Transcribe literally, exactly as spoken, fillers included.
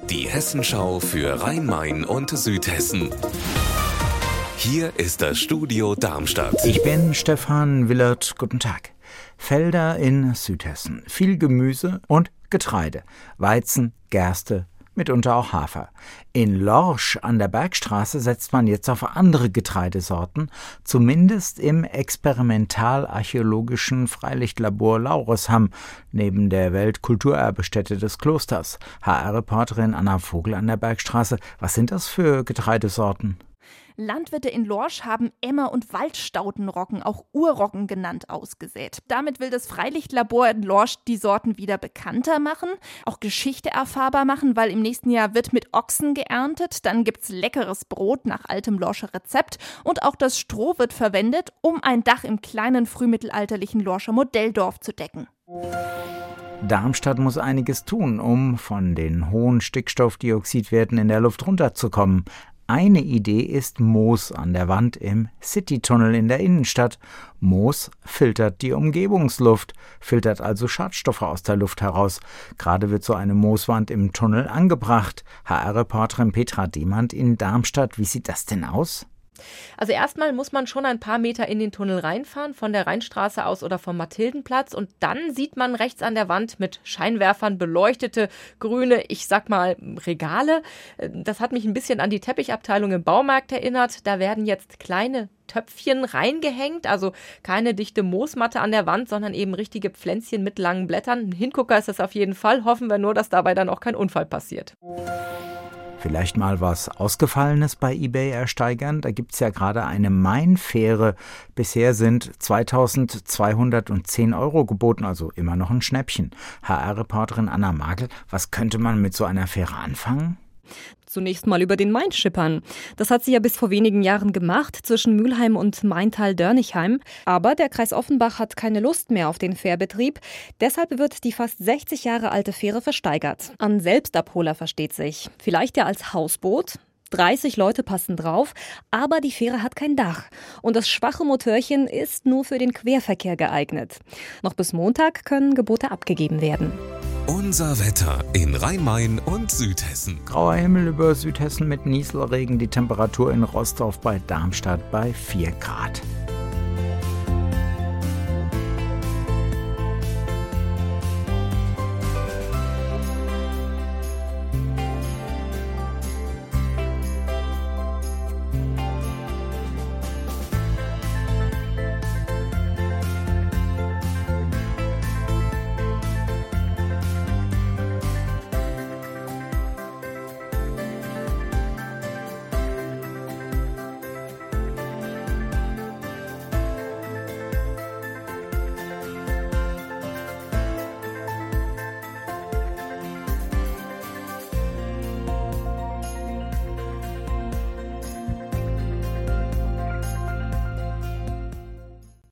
Die Hessenschau für Rhein-Main und Südhessen. Hier ist das Studio Darmstadt. Ich bin Stefan Willert. Guten Tag. Felder in Südhessen. Viel Gemüse und Getreide. Weizen, Gerste, mitunter auch Hafer. In Lorsch an der Bergstraße setzt man jetzt auf andere Getreidesorten, zumindest im experimental-archäologischen Freilichtlabor Laureshamm, neben der Weltkulturerbestätte des Klosters. H R-Reporterin Anna Vogel an der Bergstraße. Was sind das für Getreidesorten? Landwirte in Lorsch haben Emmer- und Waldstaudenroggen, auch Urroggen genannt, ausgesät. Damit will das Freilichtlabor in Lorsch die Sorten wieder bekannter machen, auch Geschichte erfahrbar machen, weil im nächsten Jahr wird mit Ochsen geerntet. Dann gibt's leckeres Brot nach altem Lorscher Rezept und auch das Stroh wird verwendet, um ein Dach im kleinen frühmittelalterlichen Lorscher Modelldorf zu decken. Darmstadt muss einiges tun, um von den hohen Stickstoffdioxidwerten in der Luft runterzukommen. Eine Idee ist Moos an der Wand im Citytunnel in der Innenstadt. Moos filtert die Umgebungsluft, filtert also Schadstoffe aus der Luft heraus. Gerade wird so eine Mooswand im Tunnel angebracht. H R-Reporterin Petra Demand in Darmstadt. Wie sieht das denn aus? Also erstmal muss man schon ein paar Meter in den Tunnel reinfahren, von der Rheinstraße aus oder vom Mathildenplatz. Und dann sieht man rechts an der Wand mit Scheinwerfern beleuchtete grüne, ich sag mal, Regale. Das hat mich ein bisschen an die Teppichabteilung im Baumarkt erinnert. Da werden jetzt kleine Töpfchen reingehängt, also keine dichte Moosmatte an der Wand, sondern eben richtige Pflänzchen mit langen Blättern. Ein Hingucker ist das auf jeden Fall. Hoffen wir nur, dass dabei dann auch kein Unfall passiert. Vielleicht mal was Ausgefallenes bei eBay ersteigern. Da gibt's ja gerade eine Mainfähre. Bisher sind zweitausendzweihundertzehn Euro geboten, also immer noch ein Schnäppchen. H R-Reporterin Anna Magel, was könnte man mit so einer Fähre anfangen? Zunächst mal über den Main schippern. Das hat sie ja bis vor wenigen Jahren gemacht, zwischen Mülheim und Maintal-Dörnichheim. Aber der Kreis Offenbach hat keine Lust mehr auf den Fährbetrieb. Deshalb wird die fast sechzig Jahre alte Fähre versteigert. An Selbstabholer versteht sich. Vielleicht ja als Hausboot. dreißig Leute passen drauf, aber die Fähre hat kein Dach. Und das schwache Motörchen ist nur für den Querverkehr geeignet. Noch bis Montag können Gebote abgegeben werden. Unser Wetter in Rhein-Main und Südhessen. Grauer Himmel über Südhessen mit Nieselregen, die Temperatur in Rostorf bei Darmstadt bei vier Grad.